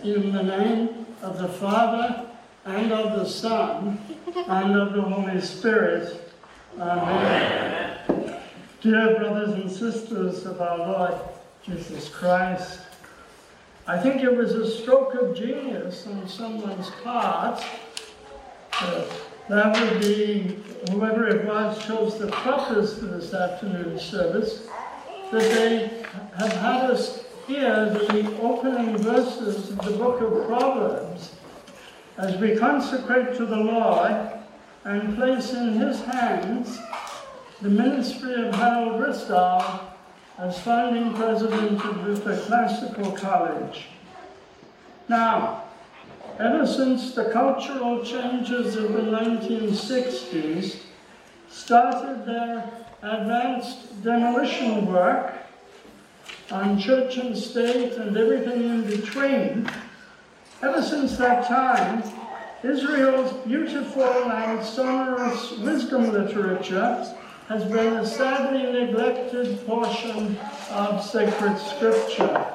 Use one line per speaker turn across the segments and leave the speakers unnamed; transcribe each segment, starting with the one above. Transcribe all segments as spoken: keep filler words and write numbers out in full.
In the name of the Father, and of the Son, and of the Holy Spirit. Amen. Amen. Dear brothers and sisters of our Lord Jesus Christ, I think it was a stroke of genius on someone's part. Uh, that would be, whoever it was chose the preface to this afternoon's service, that they have had us hear the opening verses of the book of Proverbs as we consecrate to the Lord and place in his hands the ministry of Harold Bristow as founding president of Luther Classical College. Now, ever since the cultural changes of the nineteen sixties started their advanced demolition work on church and state and everything in between, ever since that time, Israel's beautiful and sonorous wisdom literature has been a sadly neglected portion of sacred scripture.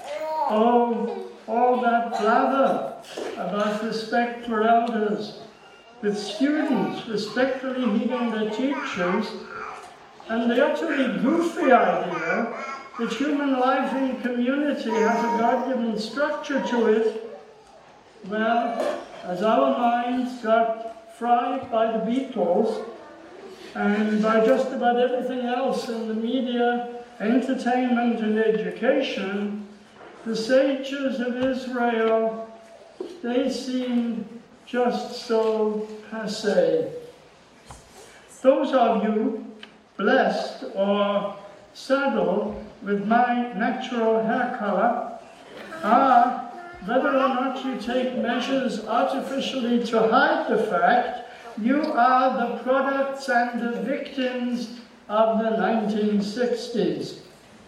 Oh, all that blather about respect for elders, with students respectfully heeding their teachers, and the utterly goofy idea that human life in community has a God-given structure to it, well, as our minds got fried by the Beatles and by just about everything else in the media, entertainment, and education, the sages of Israel, they seemed just so passé. Those of you blessed or saddled with my natural hair color are, whether or not you take measures artificially to hide the fact, you are the products and the victims of the nineteen sixties.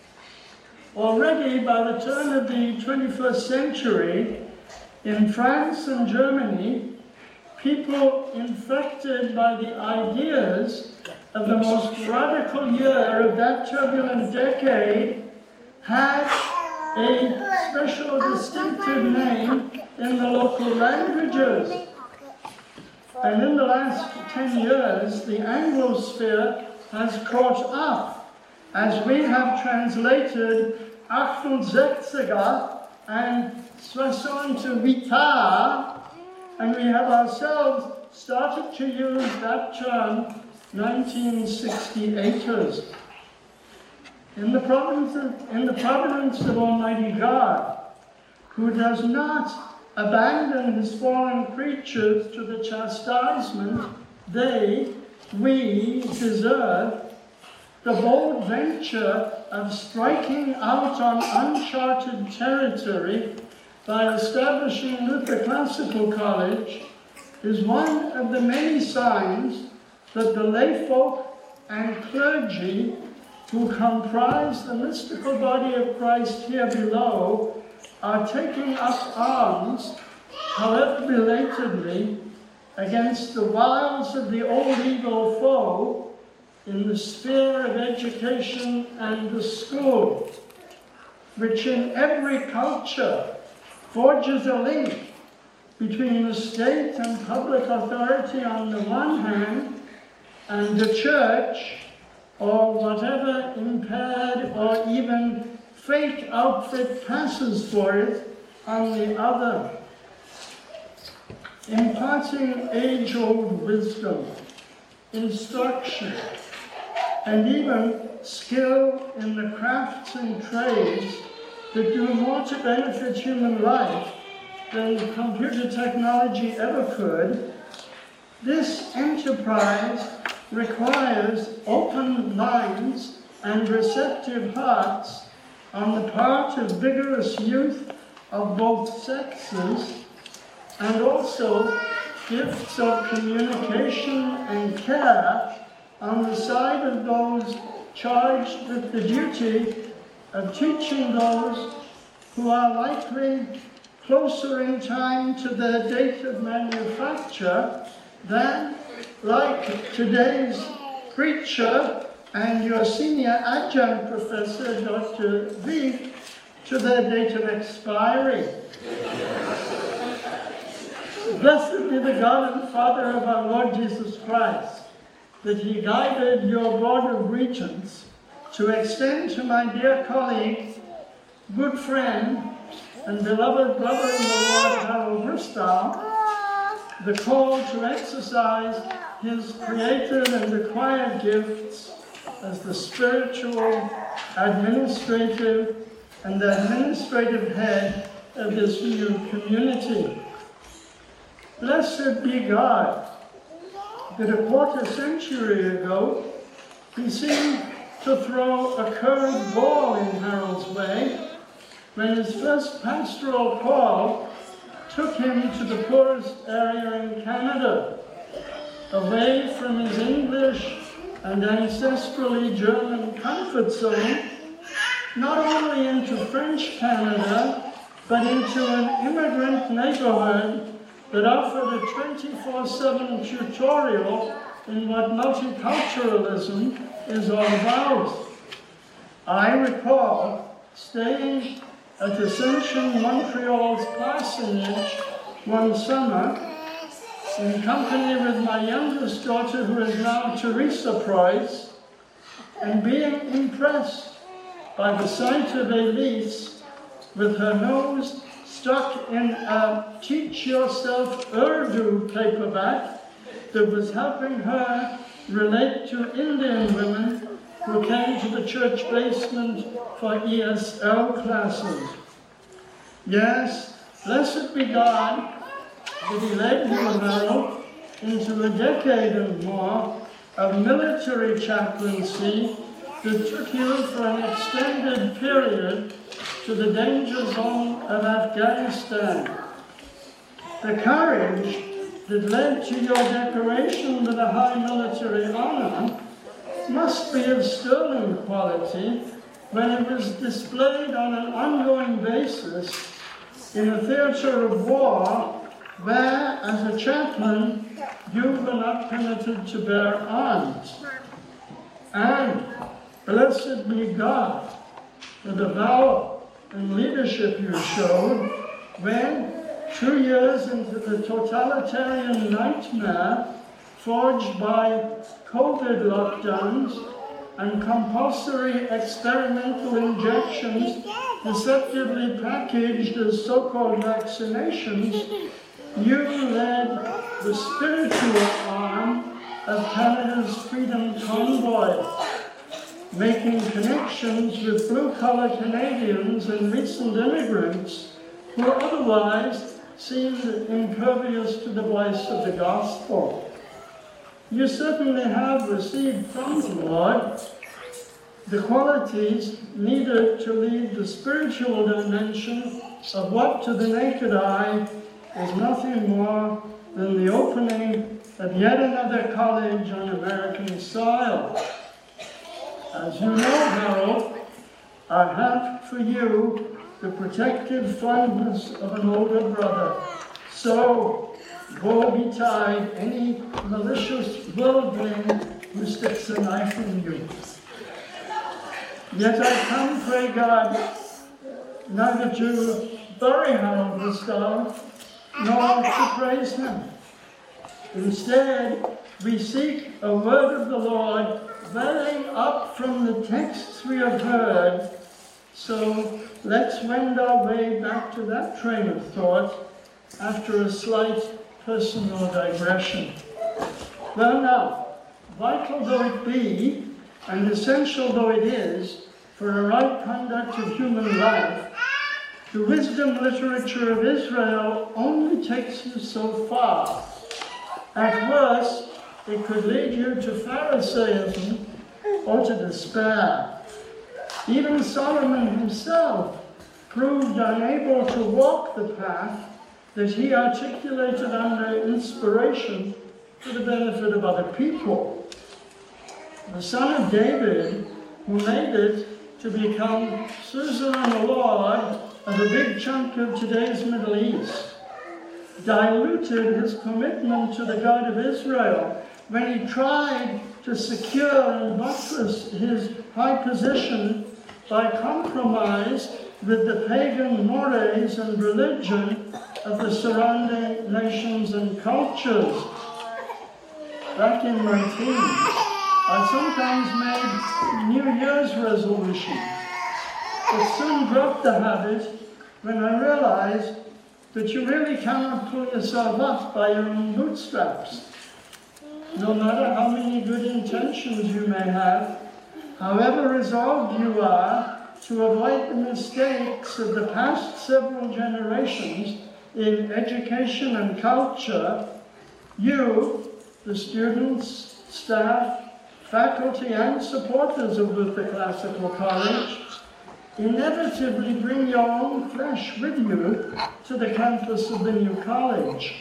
Already by the turn of the twenty-first century, in France and Germany, people infected by the ideas of the most radical year of that turbulent decade had a special distinctive name in the local languages. And in the last ten years, the Anglosphere has caught up as we have translated achtundsechziger and soixante-huit, and we have ourselves started to use that term nineteen sixty-eighters. In the providence of, in the providence of Almighty God, who does not abandon his fallen creatures to the chastisement they, we, deserve, the bold venture of striking out on uncharted territory by establishing Luther Classical College is one of the many signs that the layfolk and clergy who comprise the mystical body of Christ here below are taking up arms, however belatedly, against the wiles of the old evil foe in the sphere of education and the school, which in every culture forges a link between the state and public authority on the one hand, and the church, or whatever impaired or even fake outfit passes for it, on the other. Imparting age-old wisdom, instruction, and even skill in the crafts and trades that do more to benefit human life than computer technology ever could, this enterprise requires open minds and receptive hearts on the part of vigorous youth of both sexes, and also gifts of communication and care on the side of those charged with the duty of teaching those who are likely closer in time to their date of manufacture than, like today's preacher and your senior adjunct professor, Doctor V, to their date of expiry. Blessed be the God and Father of our Lord Jesus Christ, that he guided your board of regents to extend to my dear colleague, good friend, and beloved brother in the Lord, Harold Bristow, the call to exercise his creative and acquired gifts as the spiritual, administrative, and administrative head of this new community. Blessed be God, that a quarter century ago, he seemed to throw a curved ball in Harold's way when his first pastoral call took him to the poorest area in Canada, away from his English and ancestrally German comfort zone, not only into French Canada, but into an immigrant neighborhood that offered a twenty-four seven tutorial in what multiculturalism is all about. I recall staying at Ascension Montreal's parsonage one summer in company with my youngest daughter, who is now Teresa Price, and being impressed by the sight of Elise with her nose stuck in a Teach Yourself Urdu paperback that was helping her relate to Indian women who came to the church basement for E S L classes. Yes, blessed be God that he led you, Harold, into a decade and more of military chaplaincy that took you for an extended period to the danger zone of Afghanistan. The courage that led to your decoration with a high military honor must be of sterling quality when it was displayed on an ongoing basis in a theater of war where, as a chaplain, you were not permitted to bear arms. And blessed be God for the valor and leadership you showed when, two years into the totalitarian nightmare forged by COVID lockdowns and compulsory experimental injections deceptively packaged as so-called vaccinations, you led the spiritual arm of Canada's Freedom Convoy, making connections with blue-collar Canadians and recent immigrants who otherwise seemed impervious to the voice of the gospel. You certainly have received from the Lord the qualities needed to lead the spiritual dimension of what to the naked eye is nothing more than the opening of yet another college on American soil. As you know, Harold, I have for you the protective fondness of an older brother. So, woe betide any malicious worldling who sticks a knife in you. Yet I come, pray God, neither to bury Harold Bristow, nor to praise him. Instead, we seek a word of the Lord welling up from the texts we have heard. So let's wend our way back to that train of thought after a slight personal digression. Well now, vital though it be, and essential though it is, for a right conduct of human life, the wisdom literature of Israel only takes you so far. At worst, it could lead you to Pharisaism or to despair. Even Solomon himself proved unable to walk the path that he articulated under inspiration for the benefit of other people. The son of David, who made it to become suzerain lord of a big chunk of today's Middle East, diluted his commitment to the God of Israel when he tried to secure and buttress his high position by compromise with the pagan mores and religion of the surrounding nations and cultures. Back in my teens, I sometimes made New Year's resolutions, but soon dropped the habit when I realized that you really cannot pull yourself up by your own bootstraps. No matter how many good intentions you may have, however resolved you are to avoid the mistakes of the past several generations in education and culture, you, the students, staff, faculty and supporters of Luther Classical College, inevitably bring your own flesh with you to the campus of the new college.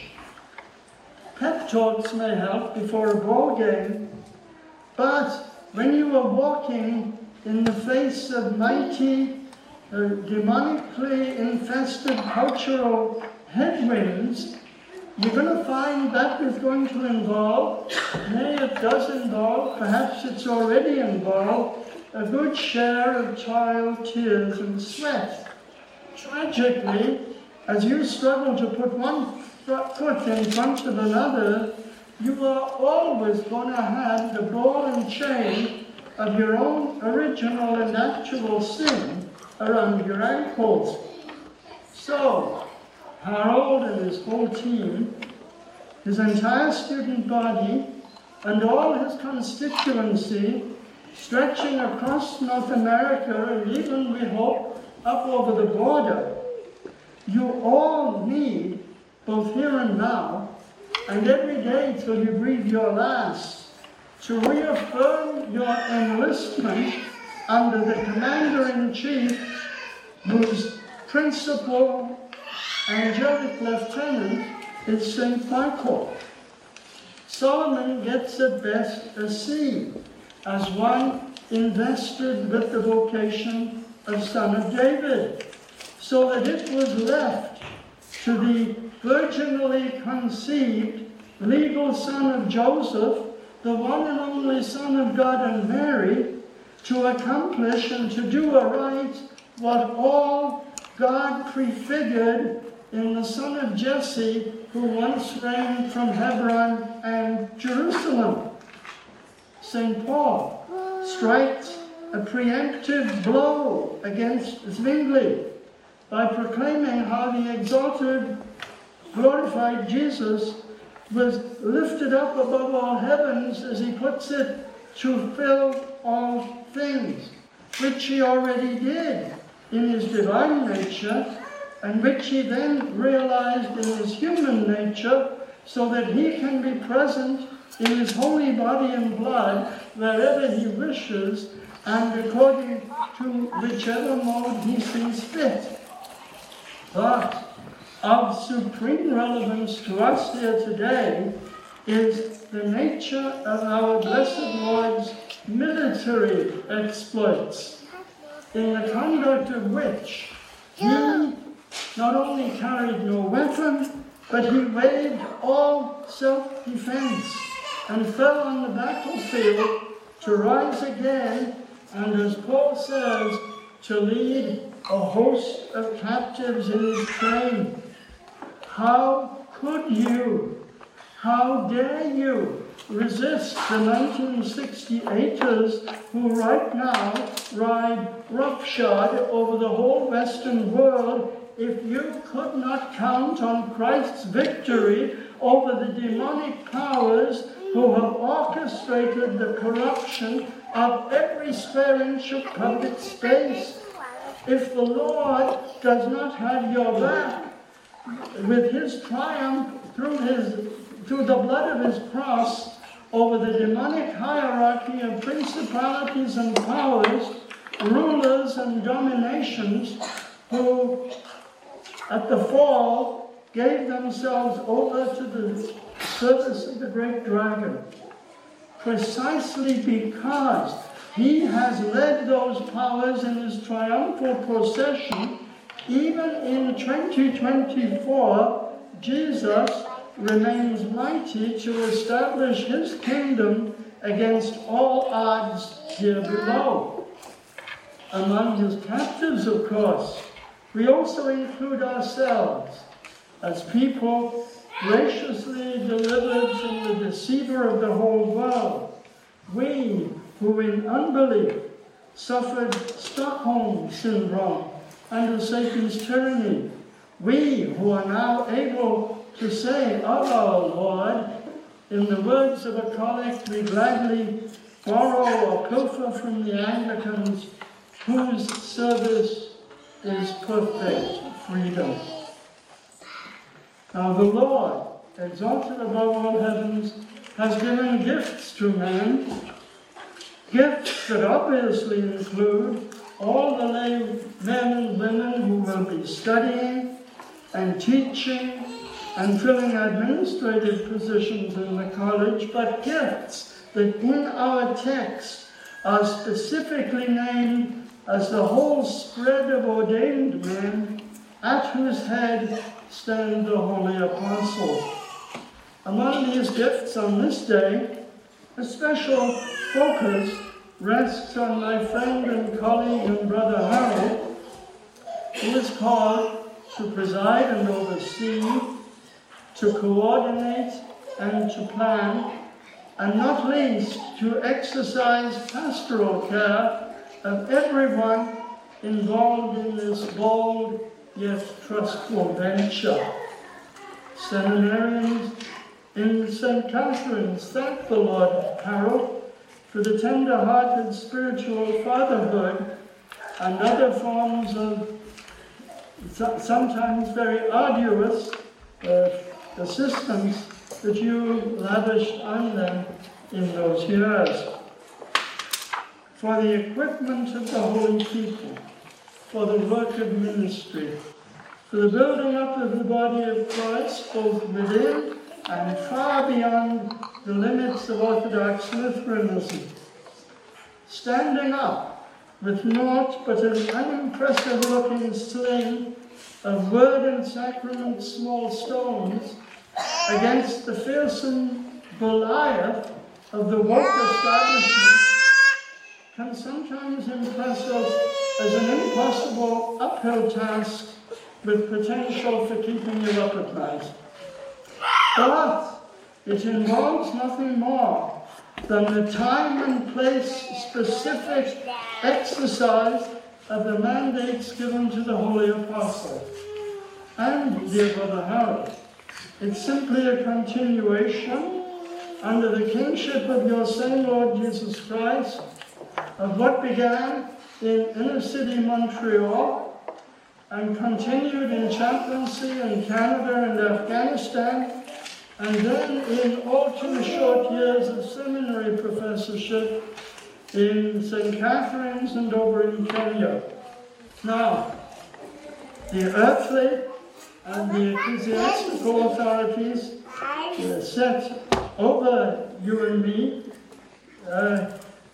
Pep talks may help before a ball game, but when you are walking in the face of mighty, uh, demonically infested cultural headwinds, you're going to find that is going to involve, nay, it does involve, perhaps it's already involved, a good share of toil, tears, and sweat. Tragically, as you struggle to put one foot in front of another, you are always going to have the ball and chain of your own original and actual sin around your ankles. So, Harold and his whole team, his entire student body, and all his constituency, stretching across North America and even, we hope, up over the border, you all need, both here and now, and every day till you breathe your last, to reaffirm your enlistment under the Commander-in-Chief, whose principal angelic lieutenant is Saint Michael. Solomon gets at best a C, as one invested with the vocation of Son of David, so that it was left to the virginally conceived legal son of Joseph, the one and only Son of God and Mary, to accomplish and to do aright what all God prefigured in the son of Jesse, who once reigned from Hebron and Jerusalem. Saint Paul strikes a preemptive blow against Zwingli by proclaiming how the exalted, glorified Jesus was lifted up above all heavens, as he puts it, to fill all things, which he already did in his divine nature, and which he then realized in his human nature, so that he can be present in his holy body and blood wherever he wishes, and according to whichever mode he sees fit. But of supreme relevance to us here today is the nature of our blessed Lord's military exploits, in the conduct of which he not only carried no weapon, but he waived all self-defense and fell on the battlefield to rise again, and as Paul says, to lead a host of captives in his train. How could you, how dare you resist the nineteen sixty-eighters who right now ride roughshod over the whole Western world, if you could not count on Christ's victory over the demonic powers who have orchestrated the corruption of every square inch of public space? If the Lord does not have your back, with his triumph through his through the blood of his cross over the demonic hierarchy of principalities and powers, rulers and dominations, who at the fall gave themselves over to the service of the great dragon, precisely because he has led those powers in his triumphal procession. Even in twenty twenty-four, Jesus remains mighty to establish his kingdom against all odds here below. Among his captives, of course, We also include ourselves as people graciously delivered from the deceiver of the whole world. We who in unbelief suffered Stockholm Syndrome under Satan's tyranny. We who are now able to say of our Lord, in the words of a collect we gladly borrow or pilfer from the Anglicans, whose service is perfect freedom. Now the Lord, exalted above all heavens, has given gifts to men, gifts that obviously include all the lay men and women who will be studying and teaching and filling administrative positions in the college, but gifts that in our text are specifically named as the whole spread of ordained men, at whose head stand the holy apostles. Among these gifts on this day, a special focus rests on my friend and colleague and brother Harold, who is called to preside and oversee, to coordinate and to plan, and not least to exercise pastoral care of everyone involved in this bold yet trustful venture. Seminarians in Saint Catherine's thank the Lord Harold for the tender-hearted spiritual fatherhood and other forms of sometimes very arduous uh, assistance that you lavished on them in those years. For the equipment of the holy people, for the work of ministry, for the building up of the body of Christ, both within and far beyond the limits of Orthodox Lutheranism. Standing up with naught but an unimpressive-looking sling of word and sacrament small stones against the fearsome Goliath of the woke establishment can sometimes impress us as an impossible uphill task with potential for keeping you up at night. But it involves nothing more than the time and place specific exercise of the mandates given to the Holy Apostle. And, dear Brother Harold, it's simply a continuation under the kingship of your same Lord Jesus Christ of what began in inner city Montreal and continued in chaplaincy in Canada and Afghanistan, and then in all too short years of seminary professorship in Saint Catherine's and over in Kenya. Now, the earthly and the ecclesiastical authorities uh, set over you and me uh,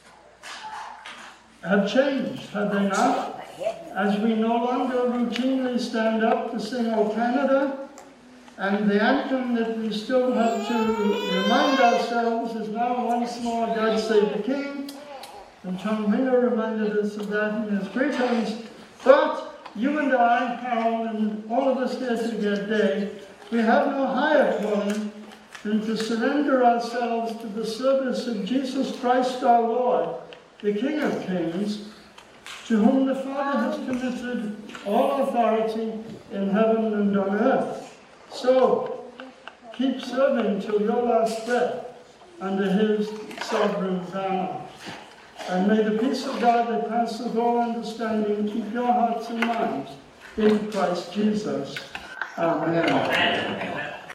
have changed, have they not? As we no longer routinely stand up to sing O Canada, and the anthem that we still have to remind ourselves is now once more God Save the King, and Tom Miller reminded us of that in his greetings. But you and I, Harold, and all of us here today, we have no higher calling than to surrender ourselves to the service of Jesus Christ our Lord, the King of Kings, to whom the Father has committed all authority in heaven and on earth. So, keep serving till your last breath under his sovereign banner. And may the peace of God that passes all understanding keep your hearts and minds in Christ Jesus. Amen. Amen.